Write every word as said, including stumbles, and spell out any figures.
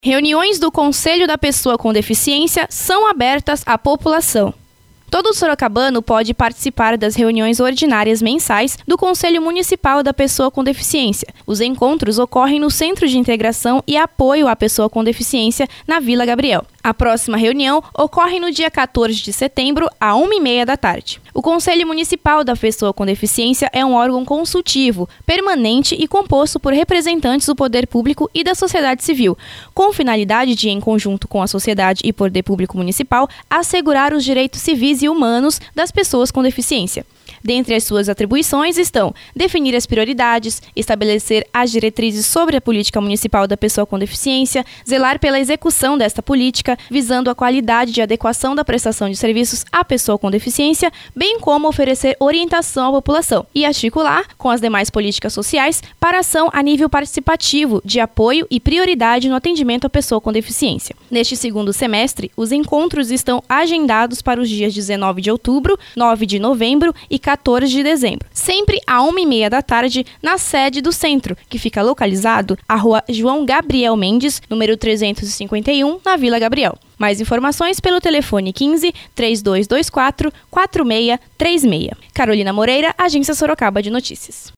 Reuniões do Conselho da Pessoa com Deficiência são abertas à população. Todo sorocabano pode participar das reuniões ordinárias mensais do Conselho Municipal da Pessoa com Deficiência. Os encontros ocorrem no Centro de Integração e Apoio à Pessoa com Deficiência, na Vila Gabriel. A próxima reunião ocorre no dia quatorze de setembro, às uma e meia da tarde. O Conselho Municipal da Pessoa com Deficiência é um órgão consultivo, permanente e composto por representantes do poder público e da sociedade civil, com finalidade de, em conjunto com a sociedade e poder público municipal, assegurar os direitos civis e humanos das pessoas com deficiência. Dentre as suas atribuições estão definir as prioridades, estabelecer as diretrizes sobre a política municipal da pessoa com deficiência, zelar pela execução desta política, visando a qualidade de adequação da prestação de serviços à pessoa com deficiência, bem como oferecer orientação à população e articular com as demais políticas sociais para ação a nível participativo de apoio e prioridade no atendimento à pessoa com deficiência. Neste segundo semestre, os encontros estão agendados para os dias dezenove de outubro, nove de novembro e quatorze de dezembro, sempre às uma e meia da tarde, na sede do centro, que fica localizado à rua João Gabriel Mendes, número trezentos e cinquenta e um, na Vila Gabriel. Mais informações pelo telefone quinze, três dois dois quatro, quatro seis três seis. Carolina Moreira, Agência Sorocaba de Notícias.